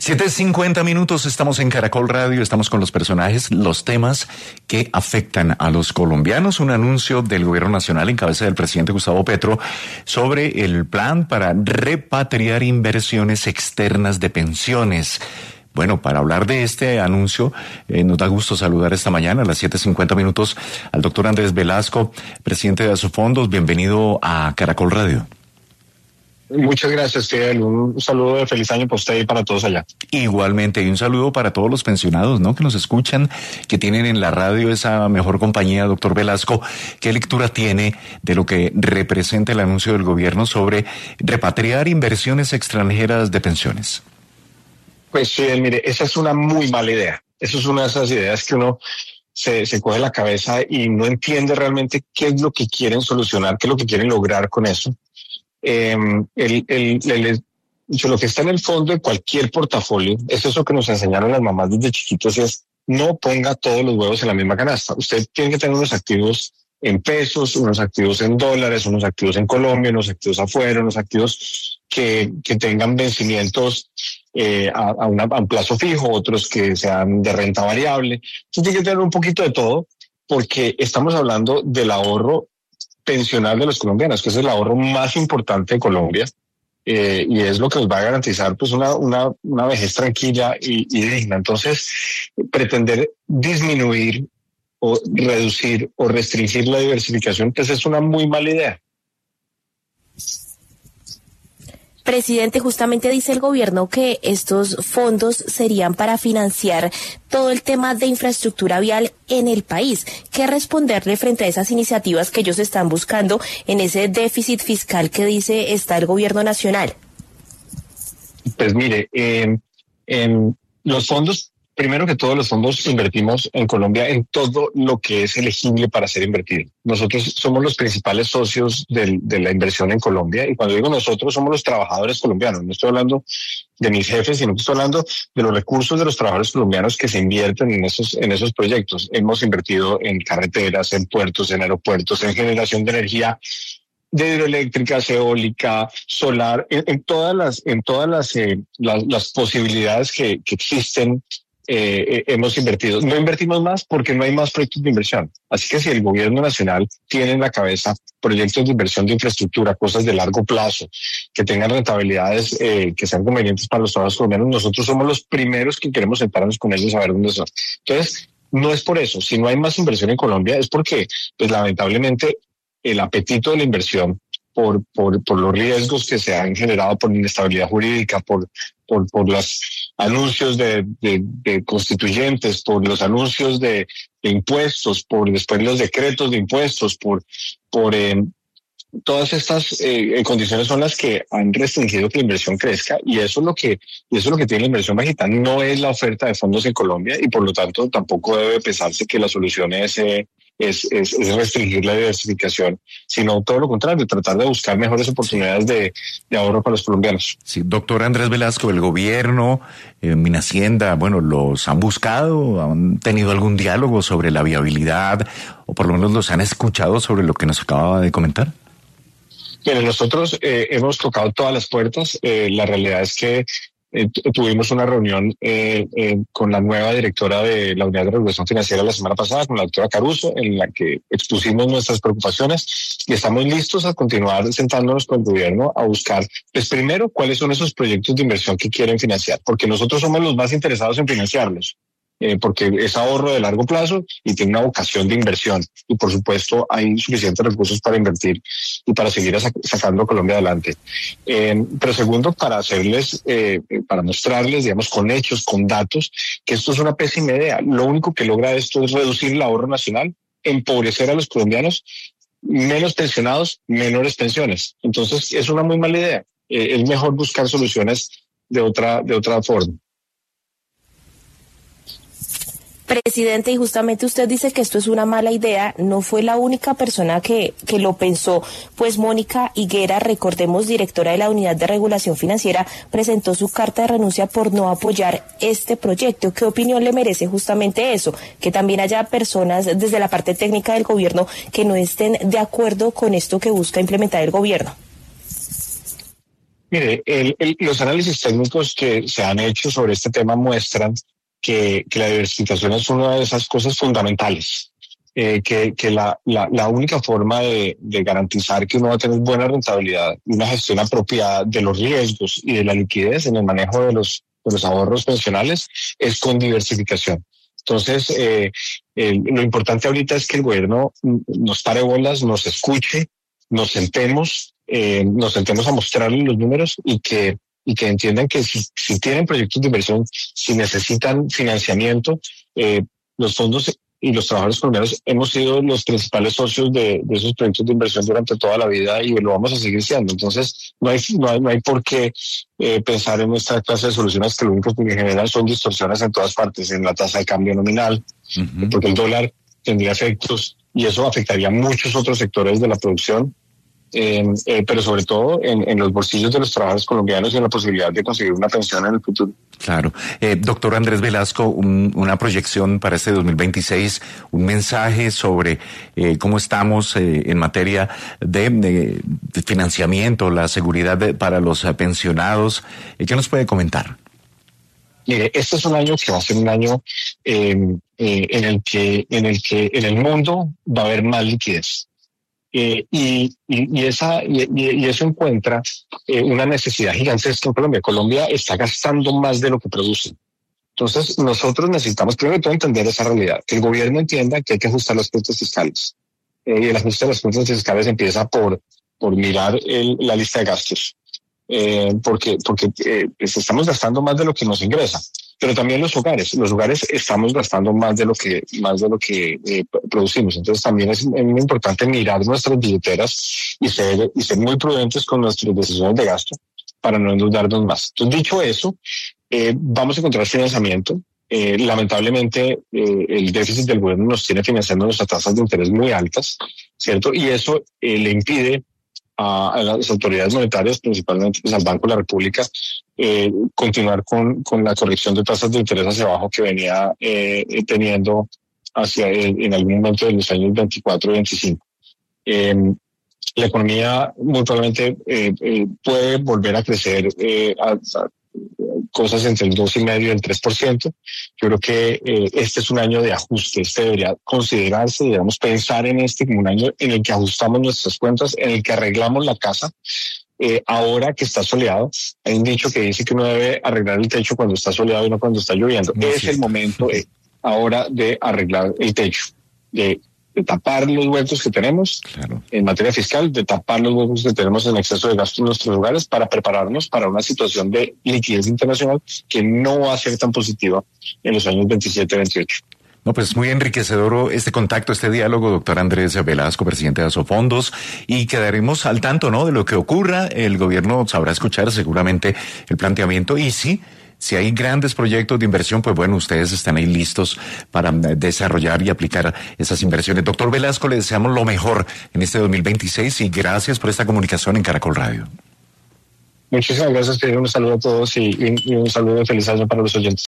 7:50, estamos en Caracol Radio, estamos con los personajes, los temas que afectan a los colombianos. Un anuncio del gobierno nacional en cabeza del presidente Gustavo Petro sobre el plan para repatriar inversiones externas de pensiones. Bueno, para hablar de este anuncio, nos da gusto saludar esta mañana a las 7:50 al doctor Andrés Velasco, presidente de Asofondos. Bienvenido a Caracol Radio. Muchas gracias, Fidel. Un saludo de feliz año para usted y para todos allá. Igualmente, y un saludo para todos los pensionados, ¿no?, que nos escuchan, que tienen en la radio esa mejor compañía. Doctor Velasco, ¿qué lectura tiene de lo que representa el anuncio del gobierno sobre repatriar inversiones extranjeras de pensiones? Pues, Fidel, mire, esa es una muy mala idea. Esa es una de esas ideas que uno se coge la cabeza y no entiende realmente qué es lo que quieren solucionar, qué es lo que quieren lograr con eso. Lo que está en el fondo de cualquier portafolio es eso que nos enseñaron las mamás desde chiquitos, es no ponga todos los huevos en la misma canasta. Usted tiene que tener unos activos en pesos, unos activos en dólares, unos activos en Colombia, unos activos afuera, unos activos que tengan vencimientos a un plazo fijo, otros que sean de renta variable. Usted tiene que tener un poquito de todo, porque estamos hablando del ahorro pensional de los colombianos, que es el ahorro más importante de Colombia, y es lo que nos va a garantizar pues una vejez tranquila y digna. Entonces, pretender disminuir o reducir o restringir la diversificación, pues es una muy mala idea. Presidente, justamente dice el gobierno que estos fondos serían para financiar todo el tema de infraestructura vial en el país. ¿Qué responderle frente a esas iniciativas que ellos están buscando en ese déficit fiscal que dice está el gobierno nacional? Pues mire, en los fondos, primero que todo, los fondos invertimos en Colombia en todo lo que es elegible para ser invertido. Nosotros somos los principales socios de la inversión en Colombia, y cuando digo nosotros, somos los trabajadores colombianos. No estoy hablando de mis jefes, sino que estoy hablando de los recursos de los trabajadores colombianos que se invierten en esos proyectos. Hemos invertido en carreteras, en puertos, en aeropuertos, en generación de energía, de hidroeléctricas, eólica, solar, en todas las posibilidades que existen. Hemos invertido. No invertimos más porque no hay más proyectos de inversión. Así que si el gobierno nacional tiene en la cabeza proyectos de inversión de infraestructura, cosas de largo plazo, que tengan rentabilidades que sean convenientes para los trabajadores colombianos, nosotros somos los primeros que queremos sentarnos con ellos a ver dónde son. Entonces, no es por eso. Si no hay más inversión en Colombia es porque, pues lamentablemente, el apetito de la inversión por los riesgos que se han generado por la inestabilidad jurídica, por los anuncios de constituyentes, por los anuncios de impuestos, por después los decretos de impuestos, por todas estas condiciones son las que han restringido que la inversión crezca, y eso es lo que tiene la inversión bajita. No es la oferta de fondos en Colombia, y por lo tanto tampoco debe pensarse que la solución es restringir la diversificación, sino todo lo contrario, tratar de buscar mejores oportunidades de ahorro para los colombianos. Sí, doctor Andrés Velasco, el gobierno, Minhacienda, bueno, ¿los han buscado? ¿Han tenido algún diálogo sobre la viabilidad, o por lo menos los han escuchado sobre lo que nos acaba de comentar? Bien, nosotros hemos tocado todas las puertas. La realidad es que tuvimos una reunión con la nueva directora de la Unidad de Regulación Financiera la semana pasada, con la doctora Caruso, en la que expusimos nuestras preocupaciones, y estamos listos a continuar sentándonos con el gobierno a buscar, pues primero, cuáles son esos proyectos de inversión que quieren financiar, porque nosotros somos los más interesados en financiarlos. Porque es ahorro de largo plazo y tiene una vocación de inversión, y por supuesto hay suficientes recursos para invertir y para seguir sacando a Colombia adelante. Pero segundo, para mostrarles, digamos, con hechos, con datos, que esto es una pésima idea. Lo único que logra esto es reducir el ahorro nacional, empobrecer a los colombianos, menos pensionados, menores pensiones. Entonces es una muy mala idea. Es mejor buscar soluciones de otra forma. Presidente, y justamente usted dice que esto es una mala idea. No fue la única persona que lo pensó, pues Mónica Higuera, recordemos, directora de la Unidad de Regulación Financiera, presentó su carta de renuncia por no apoyar este proyecto. ¿Qué opinión le merece justamente eso? Que también haya personas desde la parte técnica del gobierno que no estén de acuerdo con esto que busca implementar el gobierno. Mire, los análisis técnicos que se han hecho sobre este tema muestran que la diversificación es una de esas cosas fundamentales. Que la única forma de garantizar que uno va a tener buena rentabilidad y una gestión apropiada de los riesgos y de la liquidez en el manejo de los ahorros pensionales es con diversificación. Entonces, lo importante ahorita es que el gobierno nos pare bolas, nos escuche, nos sentemos a mostrarles los números y que entiendan que si tienen proyectos de inversión, si necesitan financiamiento, los fondos y los trabajadores colombianos hemos sido los principales socios de esos proyectos de inversión durante toda la vida y lo vamos a seguir siendo. Entonces, no hay por qué pensar en esta clase de soluciones que lo único que generan son distorsiones en todas partes, en la tasa de cambio nominal, porque el dólar tendría efectos y eso afectaría a muchos otros sectores de la producción. Pero sobre todo en los bolsillos de los trabajadores colombianos y en la posibilidad de conseguir una pensión en el futuro. Claro. Doctor Andrés Velasco, una proyección para este 2026, un mensaje sobre cómo estamos en materia de financiamiento, la seguridad para los pensionados. ¿Qué nos puede comentar? Mire, este es un año que va a ser un año en el que en el mundo va a haber más liquidez. Y eso encuentra una necesidad gigantesca en Colombia. Colombia está gastando más de lo que produce. Entonces, nosotros necesitamos primero de todo entender esa realidad. Que el gobierno entienda que hay que ajustar las cuentas fiscales. Y el ajuste de las cuentas fiscales empieza por mirar la lista de gastos. Porque estamos gastando más de lo que nos ingresa. Pero también los hogares estamos gastando más de lo que producimos. Entonces también es muy importante mirar nuestras billeteras y ser muy prudentes con nuestras decisiones de gasto para no endeudarnos más. Entonces, dicho eso, vamos a encontrar financiamiento. Lamentablemente, el déficit del gobierno nos tiene financiando nuestras tasas de interés muy altas, ¿cierto? Y eso le impide a las autoridades monetarias, principalmente pues, al Banco de la República, continuar con la corrección de tasas de interés hacia abajo que venía teniendo en algún momento de los años 24 y 25. La economía muy probablemente puede volver a crecer a cosas entre el 2,5% y el 3%. Yo creo que este es un año de ajuste. Este debería considerarse, digamos, pensar en este como un año en el que ajustamos nuestras cuentas, en el que arreglamos la casa. Ahora que está soleado, hay un dicho que dice que uno debe arreglar el techo cuando está soleado y no cuando está lloviendo. Es el momento ahora de arreglar el techo, de tapar los huecos que tenemos en materia fiscal, de tapar los huecos que tenemos en exceso de gasto en nuestros hogares para prepararnos para una situación de liquidez internacional que no va a ser tan positiva en los años 27 y 28. No, pues muy enriquecedor este contacto, este diálogo, doctor Andrés Velasco, presidente de Asofondos, y quedaremos al tanto, ¿no?, de lo que ocurra. El gobierno sabrá escuchar seguramente el planteamiento y sí. Si hay grandes proyectos de inversión, pues bueno, ustedes están ahí listos para desarrollar y aplicar esas inversiones. Doctor Velasco, le deseamos lo mejor en este 2026 y gracias por esta comunicación en Caracol Radio. Muchísimas gracias, Pedro. Un saludo a todos y un saludo de feliz año para los oyentes.